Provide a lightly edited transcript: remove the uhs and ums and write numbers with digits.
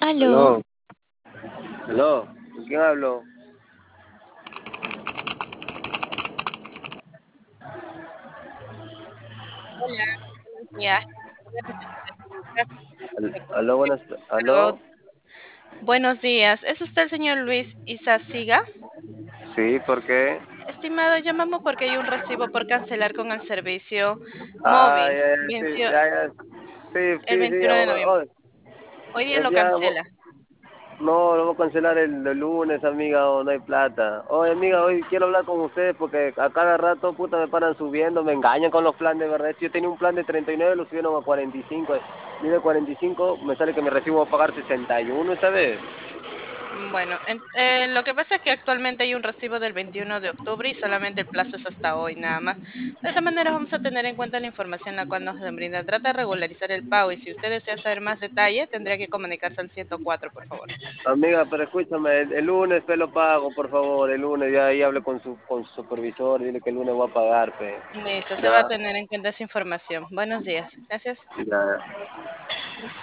Aló, Aló, aló, ¿con quién hablo? Hola, buenos días. Aló, Cargo- aló, Buenos días. ¿Es usted el señor Luis Izaziga? sí, ¿por qué? Estimado, llamamos porque hay un recibo por cancelar con el servicio Ah, móvil. ya, sí, Venció ya, ya, sí, el sí, sí, 21 de noviembre. Hoy día lo ya, cancela. no, lo voy a cancelar el lunes, amiga, o no hay plata. Oye, amiga, hoy quiero hablar con ustedes porque a cada rato, puta, me paran subiendo, me engañan con los planes, de verdad. Yo tenía un plan de 39, lo subieron a 45, y de 45 me sale que mi recibo va a pagar 61 esta vez. Bueno, lo que pasa es que actualmente hay un recibo del 21 de octubre y solamente el plazo es hasta hoy, nada más. De esta manera vamos a tener en cuenta la información la cual nos brinda. Trata de regularizar el pago y si usted desea saber más detalle, tendría que comunicarse al 104, por favor. Amiga, pero escúchame, el lunes pe lo pago, por favor, el lunes ya ahí hable con su supervisor, dile que el lunes voy a pagar, pe. Listo, se va a Ya, tener en cuenta esa información. Buenos días. Gracias. ya.